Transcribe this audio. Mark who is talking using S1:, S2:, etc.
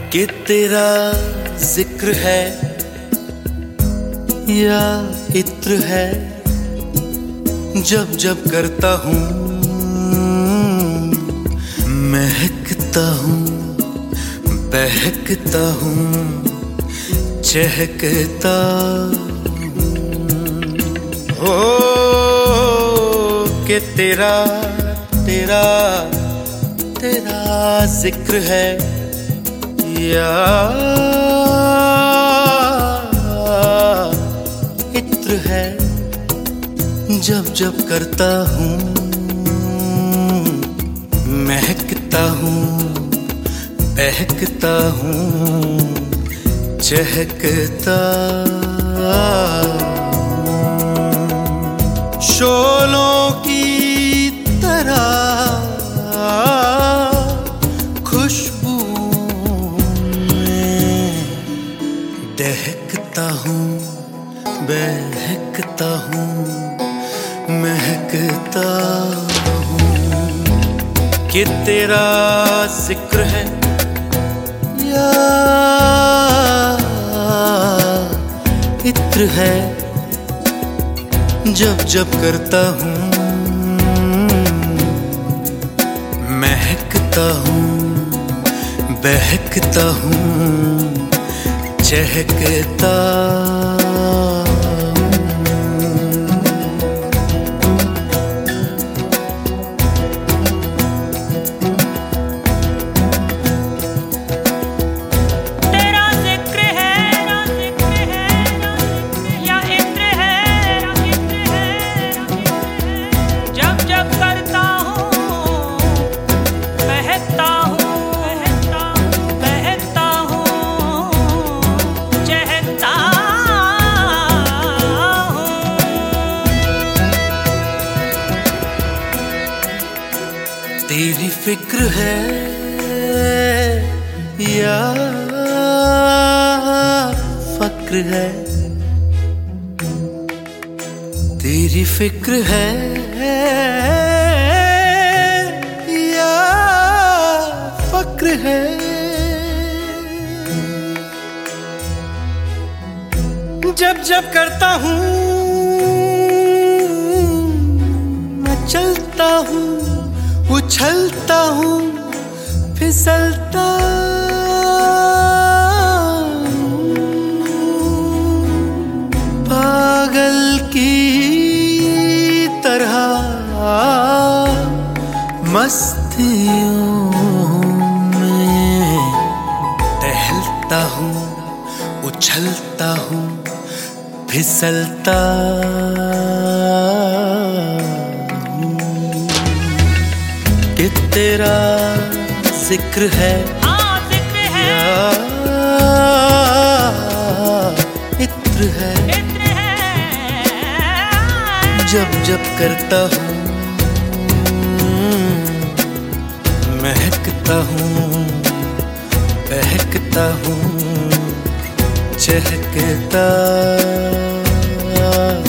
S1: कि तेरा जिक्र है या इत्र है, जब जब करता हूँ महकता हूँ, बहकता हूँ, चहकता हो कि तेरा तेरा तेरा जिक्र है या इत्र है, जब जब करता हूँ महकता हूँ, बहकता हूँ, चहकता। शोलों की तरह खुशबू में दहकता हूँ, बहकता हूँ, महकता हूँ कि तेरा जिक्र है या इत्र है, जब जब करता हूँ महकता हूँ, बहकता हूँ, चहकता। तेरी फिक्र है या फक्र है, तेरी फिक्र है या फक्र है, जब जब करता हूँ मैं चलता हूँ, उछलता हूँ, फिसलता पागल की तरह मस्तियों में टहलता हूँ, उछलता हूँ, फिसलता। कि तेरा जिक्र है या इत्र है, जब जब करता हूँ महकता हूँ, बहकता हूँ, चहकता।